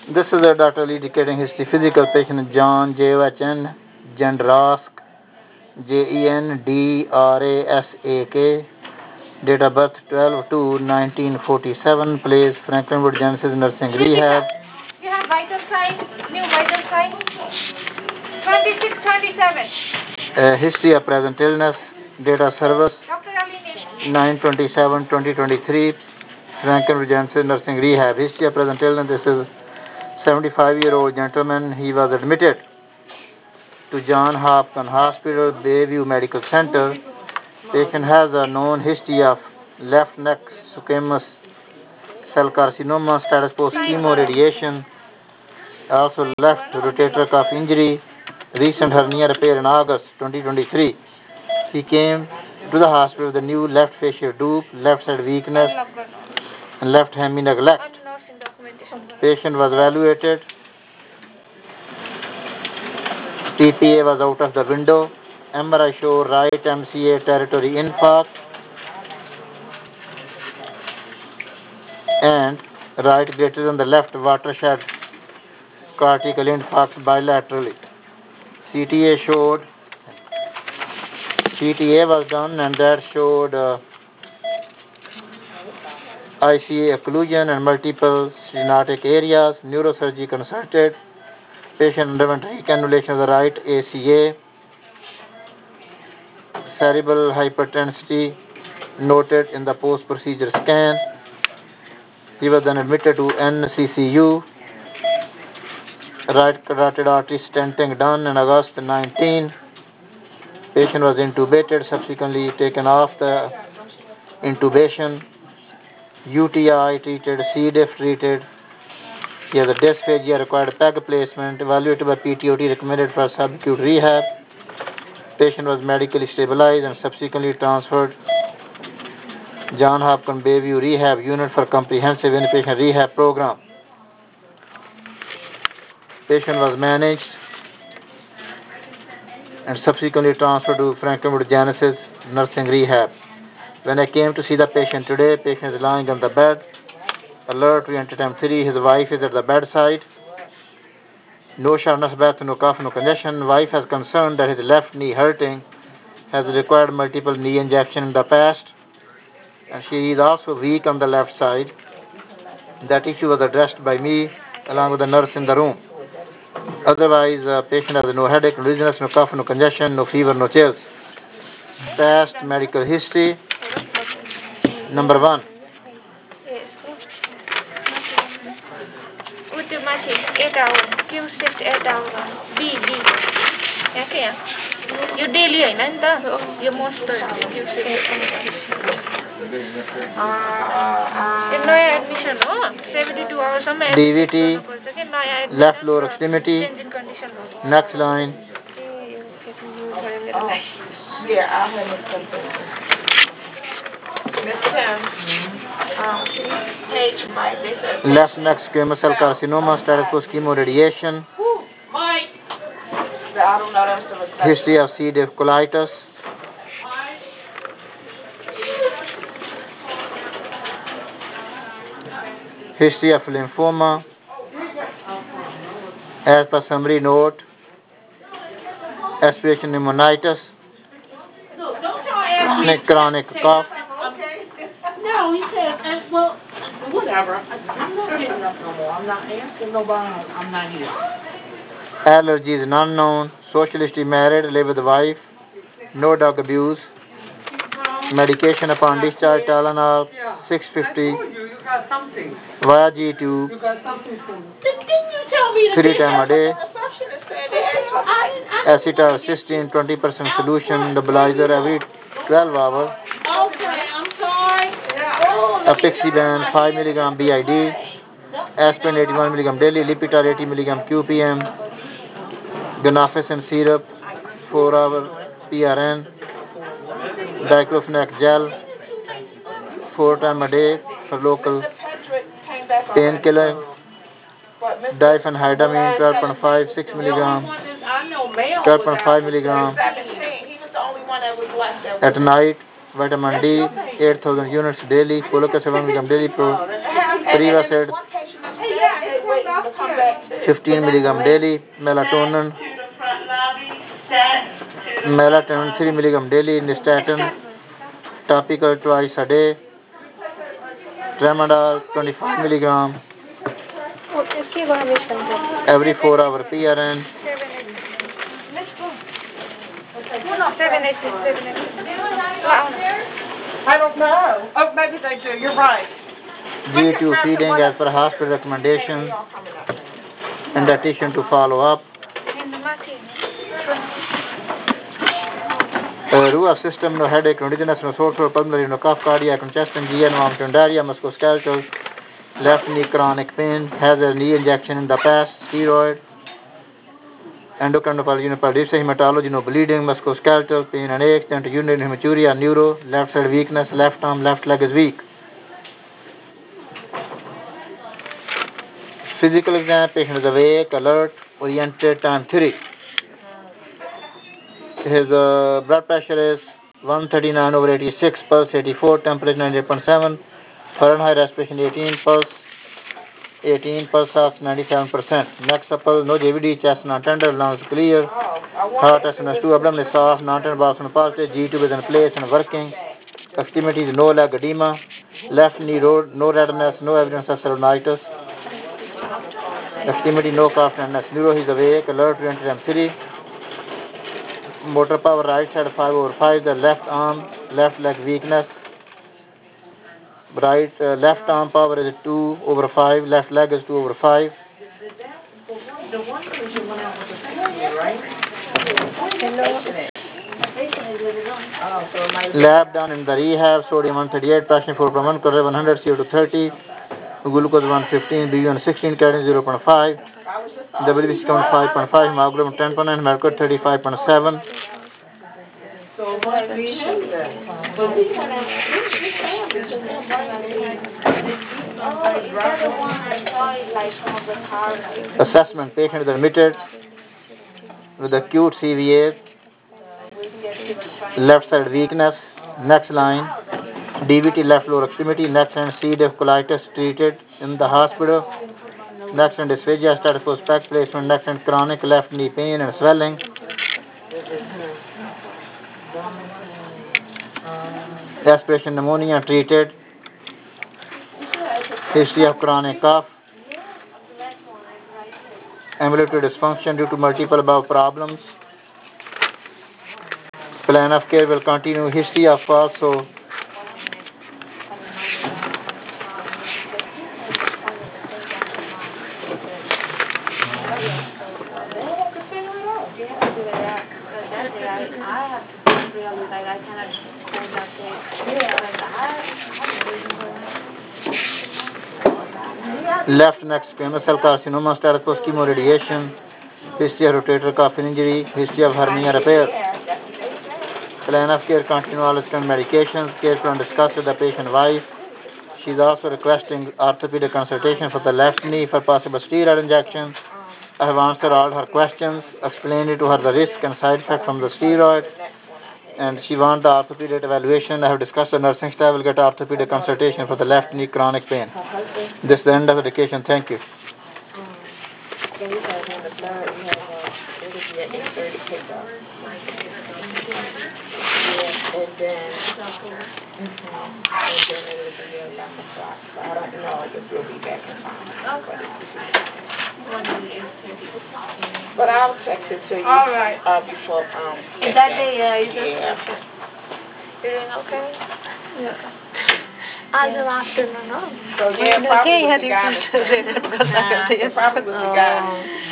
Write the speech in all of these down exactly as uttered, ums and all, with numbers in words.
This is a Doctor Indicating History Physical patient John J H N Jendrask J E N D R A S A K. Date of birth twelve two nineteen forty-seven. Place Franklinwood Genesis Nursing Rehab. You have vital sign, new vital sign. twenty-six twenty-seven. Uh, history of present illness. Date of service Doctor Ali nine twenty-seven twenty twenty-three. Frankenwood Genesis Nursing Rehab. History of present illness. This is seventy-five year old gentleman. He was admitted to John Hopkins Hospital, Bayview Medical Center. Patient has a known history of left neck squamous cell carcinoma, status post chemo radiation, also left rotator cuff injury, recent hernia repair in August twenty twenty-three. He came to the hospital with a new left facial dupe, left side weakness, and left hemi neglect. Patient was evaluated. T P A was out of the window. M R I show right M C A territory infarct and right greater than the left watershed cortical infarct bilaterally. C T A showed C T A was done and that showed uh, I C A occlusion and multiple stenotic areas. Neurosurgery consulted. Patient underwent recannulation of the right A C A. Cerebral hypertensity noted in the post-procedure scan. He was then admitted to N C C U. Right carotid artery stenting done in August nineteenth. Patient was intubated, subsequently taken off the intubation. U T I treated, C. diff treated. He has a dysphagia, required peg placement, evaluated by P T O T, recommended for subacute rehab. Patient was medically stabilized and subsequently transferred John Hopkins Bayview Rehab Unit for Comprehensive Inpatient Rehab Program. Patient was managed and subsequently transferred to Frankenwood Genesis Nursing Rehab. When I came to see the patient today, patient is lying on the bed. Alert, we entered time three. His wife is at the bedside. No shortness of breath, no cough, no congestion. Wife has concern that his left knee hurting, has required multiple knee injection in the past, and she is also weak on the left side. That issue was addressed by me along with the nurse in the room. Otherwise, uh, patient has no headache, no dizziness, no cough, no congestion, no fever, no chills. Past medical history. Number one. Automatic eight hours, Q shift eight hours, B, B. याके यहाँ यो daily होइन नि त यो मस्त Q shift यो नयाँ admission हो seventy two आवरसम्म D V T, left lower extremity, next line. Yeah, I'll have it something. Miss Tim, um, page Mike, they said left neck squamous cell carcinoma, status post chemo radiation. Mike. I don't know, that's the reception. History of C. diff colitis. History of lymphoma. As per summary note, aspiration pneumonitis, chronic, chronic cough. No, he said, uh, well, whatever. I'm not getting up no more. I'm not asking nobody. I'm not here. Allergies none known. Social history married, live with wife. No drug abuse. Medication upon discharge, Tylenol six fifty. Via G tube. Didn't you tell me Three times a day. I, Acetylcysteine twenty percent solution, nebulizer every twelve hours. okay, I'm sorry. Apixaban five milligram B I D. Aspirin eighty-one milligram daily. Lipitor eighty milligram Q P M. Guanfacine syrup four hour P R N. Diclofenac gel four times a day for local painkiller. Diphenhydramine twelve point five six milligram. twelve point five milligram. At night, vitamin D eight thousand units daily. Folic acid one milligram daily. Pro Prevacid fifteen milligram daily. Melatonin, melatonin three milligram daily. Nystatin, topical twice a day. Tramadol twenty-five milligram. Every four hour P R N. seven eighty, seven eighty. I don't know. Oh, maybe they do. You're right. G two feeding as per hospital recommendations. And dietitian to follow up. Uh, Rua system, no headache, no dizziness, no sore throat, pulmonary, no cough, cardiac, no chest angina, no vomiting, diarrhea, musculoskeletal, left knee chronic pain, has a knee injection in the past, steroid, endocrine pathology, hematology, no bleeding, musculoskeletal, pain and aches, then to urinary hematuria, neuro, left side weakness, left arm, left leg is weak. Physical exam, patient is awake, alert, oriented, time three. His uh, blood pressure is one thirty-nine over eighty-six, pulse eighty-four, temperature ninety-eight point seven, Fahrenheit respiration eighteen, pulse eighteen, pulse ox ninety-seven percent. Neck supple, no J V D, chest non-tender, lungs clear, heart S N S two, abdomen is soft, non-tender, balls on positive, G two is in place and working, extremities no leg edema, left knee road, no redness, no evidence of cellulitis, extremity no cough and neuro, he is awake, alert, oriented M three. Motor power right side five over five, the left arm, left leg weakness, right uh, left arm power is two over five, left leg is two over five. Lab done in the rehab, sodium one thirty-eight, potassium four point one, cholesterol one hundred, C O two thirty, glucose one fifteen, B one sixteen, creatinine zero point five, W B C count five point five, hemoglobin ten point nine, mercury thirty-five point seven. Assessment, patient is admitted with acute C V A, left side weakness, next line, D V T left lower extremity, next and C. diff colitis treated in the hospital, next and dysphagia, status post pack placement, next and chronic left knee pain and swelling. Aspiration pneumonia treated, history of chronic cough, ambulatory dysfunction due to multiple above problems. Plan of care will continue, history of also left neck squamous cell carcinoma, status post chemoradiation, history of rotator cuff injury, history of hernia repair. Plan of care continue all current medications, care plan discussed with the patient wife. She is also requesting orthopedic consultation for the left knee for possible steroid injection. I have answered all her questions, explained to her the risk and side effect from the steroid, and she wants the orthopedic evaluation. I have discussed the nursing staff will get orthopedic consultation for the left knee chronic pain. This is the end of the education. Thank you. But I'll text it to you. All right. Uh, before um. Is that the yeah? Is Yeah. You're doing okay? Yeah. आज afternoon, no? So yeah, probably was the guy. Uh, It probably was the guy.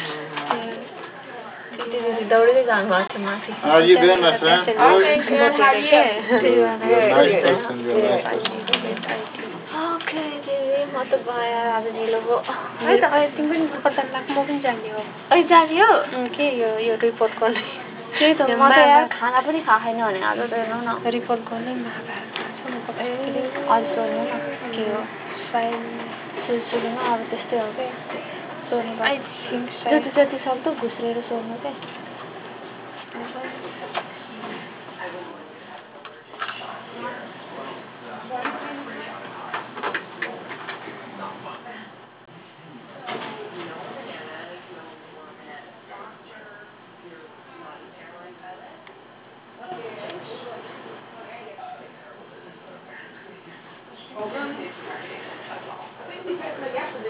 दौड़दै जानुभएको छ माथि. How are you doing, my friend? Okay, Good. good. How are you? Nice person, you're a nice person. Okay, दिदी म त गएर आज ढिलो भयो. है त अहिले तिमी पनि खतम लाग्छ म पनि जाने हो. अहिले जाने हो? के यो यो रिपोर्ट गर्ने. त्यही त म त यार खाना पनि खाएन भने आज त हेर्नु न. रिपोर्ट गर्ने महाभारत छ म पछितिर. आज सोध्नु न के हो. साइन सुरुमा अब त्यस्तै हो के. सोध्नु आई थिंक जति जति सक्दो घुस्रेर सोध्नु के.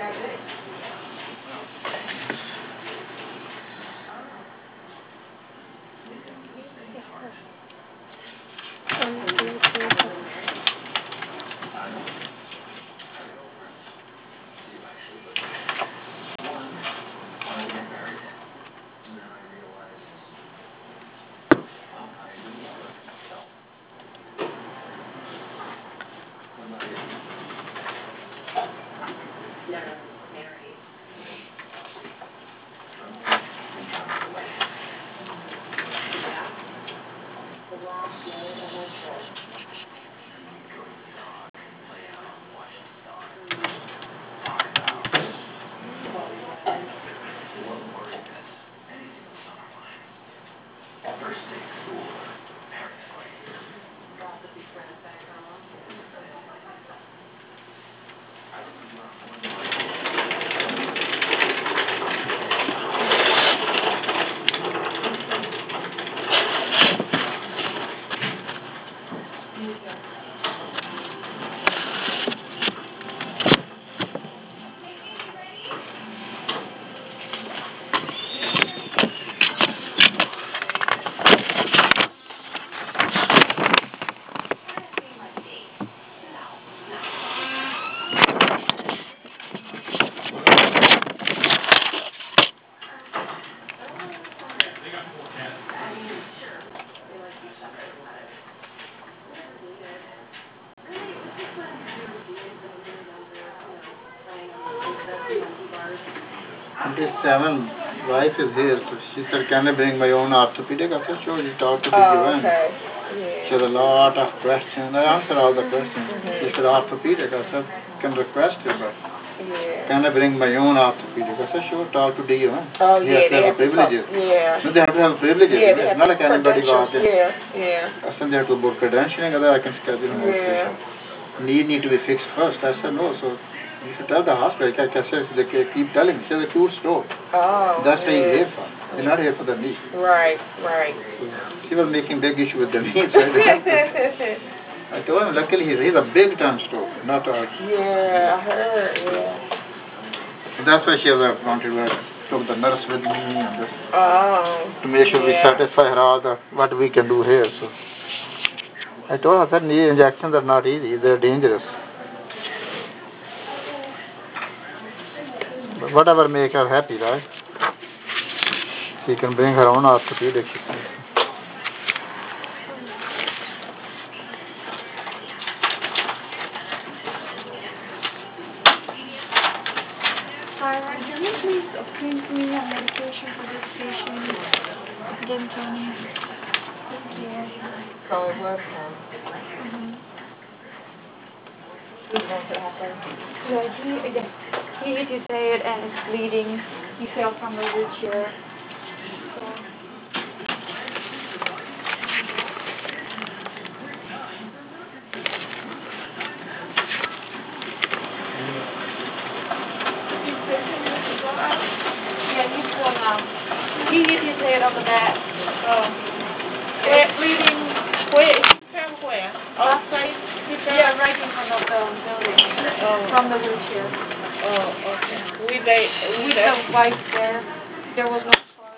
One, two, three, four. twenty-seven, wife is here, so she said, can I bring my own orthopedic? I said, sure, you talk to the Oh, U N. okay. She had a lot of questions. I answered all the questions. Mhm. She said, orthopedic. I said, can request it, but Yeah. can I bring my own orthopedic? I said, sure, talk to D U N. Oh, He yeah, has to they have have to talk. privileges. Yeah. No, they have to have privileges. Yeah, they It's have not like anybody credentials. walk in. Yeah, yeah. I said, they have to book credentialing, other I can schedule an Yeah. operation. Need need to be fixed first. I said, no, so you should tell the hospital. I can say, they keep telling me. She has a acute stroke. Oh, That's what he's yeah. here for. He's not here for the knee. Right, right. So she was making big issue with the knee. So I didn't have to- I told him, luckily he's, he's a big time stroke, not a... Yeah, I heard, yeah. That's why she was uh, wanted to took the nurse with me and this, Oh. to make sure we yeah. satisfy her all the what we can do here. So I told her that knee injections are not easy; they're dangerous. But whatever make her happy, right? She can bring her own orthopedic. She says. Sarah, can you please uh, print me a medication for this patient, Jim Tony? Thank you. So it was, um, Mm-hmm. what happened? Yeah, he, yeah, he hit his head and it's bleeding. He fell from the wheelchair. So, this patient needs to go out. Yeah, he's going out. He hit his head on the back. Oh. And it's bleeding. Where? From where? Outside? He fell? Yeah, right in front of the building. Oh. From the wheelchair. Oh, okay. With the, with With the, the wife there. There was no car.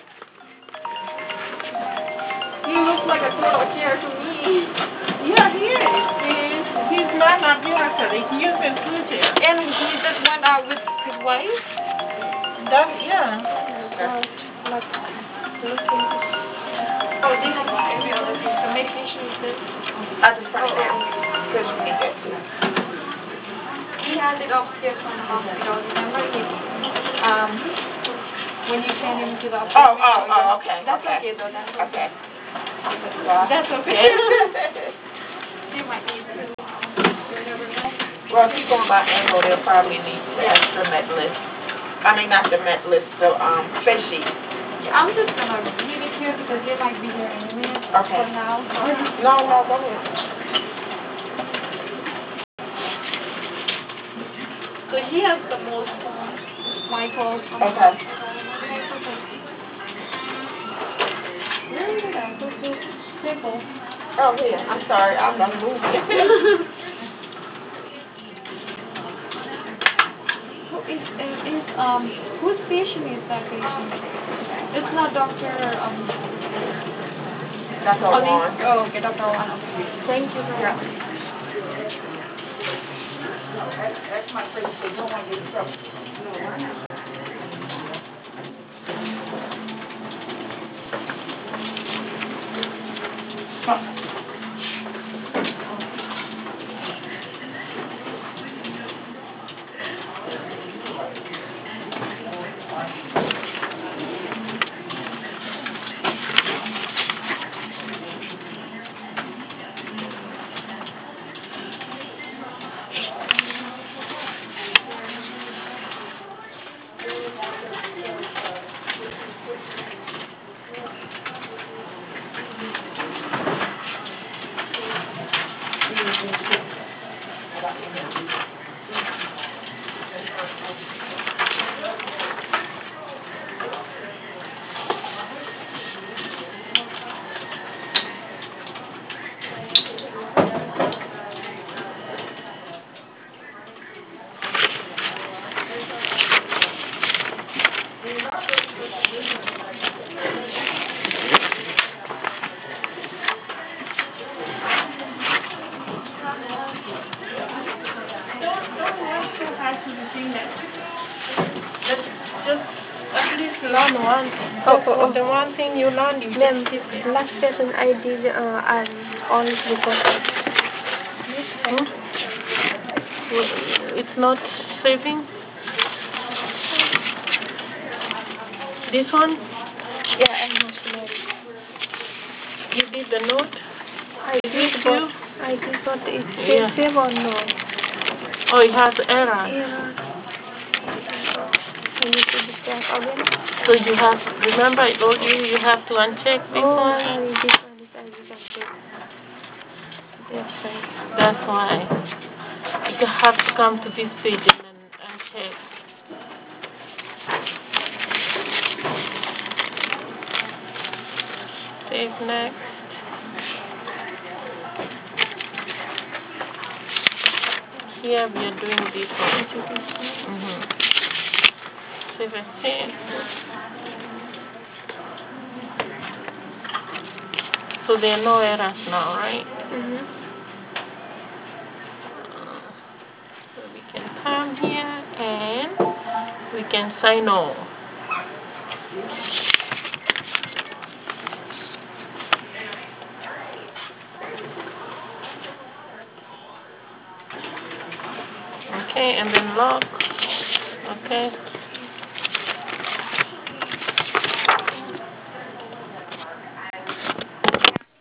He looks like a total chair to me. yeah, he is. He is. He's not ambulatory. He uses wheelchair. And he just went out with his wife. That, yeah. God, like looking. Oh, they have every other thing. The medication is this. I just brought it down. Because you need that too. He has it upstairs from the hospital. Remember, he, um, when you send him to the Oh, appointment. oh, oh, okay. That's okay. okay though. That's okay. Okay. Well, That's okay. They might need to. You never know. well, if you're going by angle, they'll probably need the extra med list. I mean, not the med list, the um, face sheet. Yeah, I'm just gonna leave it here because they might be here in a minute. Okay. For now, sorry. No, no, go ahead. So he has the most um, Michael from Okay. the hospital. That's okay. Where did I put this staple? Oh, here. I'm sorry. I'm not moving. uh, is um whose patient is that patient? It's not Doctor um Doctor Ali. Juan. Oh, okay, Doctor Juan. Okay. Thank you very much. That's my place, so no one gets in trouble. Just at least learn one. Oh, oh, oh. The one thing you learn, you Ma'am, just keep it. last session I did uh, and all recorded. Hmm? It's not saving. This one, Yeah, I know. Sorry. you did the note. I Is did, it but you? I did, but it Yeah. says save or no? Oh, it has errors. Error. I need to check again. So you have, remember I told you, you have to uncheck this Oh, one. sorry, this one is I rejected. Yes, right. That's why you have to come to this page and then uncheck. Save next. Here we are doing this one. Mm-hmm. Save and change. So there are no errors now, right? Mm-hmm. So we can come here and we can sign all. Okay, and then lock. Okay.